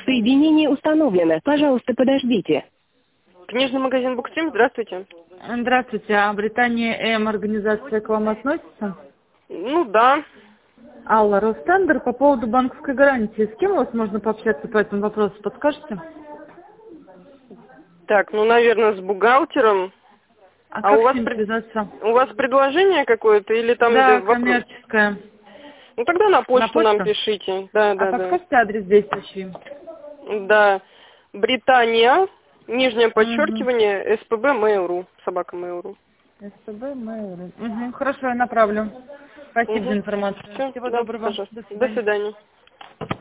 Соединение установлено. Пожалуйста, подождите. Книжный магазин Буксим, здравствуйте. Здравствуйте, а Британия М организация к вам относится? Ну да. Алла, Ростендер, по поводу банковской гарантии. С кем у вас можно пообщаться по этому вопросу, подскажете? Так, ну, наверное, с бухгалтером. А у как вас с ним связаться? у вас предложение какое-то или там Да, где вопрос? коммерческая. Ну тогда на почту нам почту? пишите. Да, А да, да. подскажите адрес действующий? Да. Британия, нижнее Угу. подчеркивание, СПБ Mail.ru, собака Mail.ru. СТБ, Mail.ru. Угу, хорошо, я направлю. Спасибо за информацию. Все, Всего да, доброго. пожалуйста. До До свидания. свидания.